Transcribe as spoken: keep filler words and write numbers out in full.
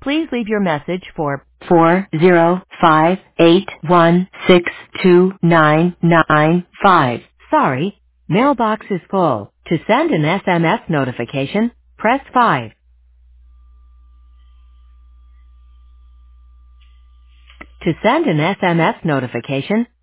Please leave your message for four zero five eight one six two nine nine five. Sorry, mailbox is full. To send an S M S notification, press five. To send an S M S notification,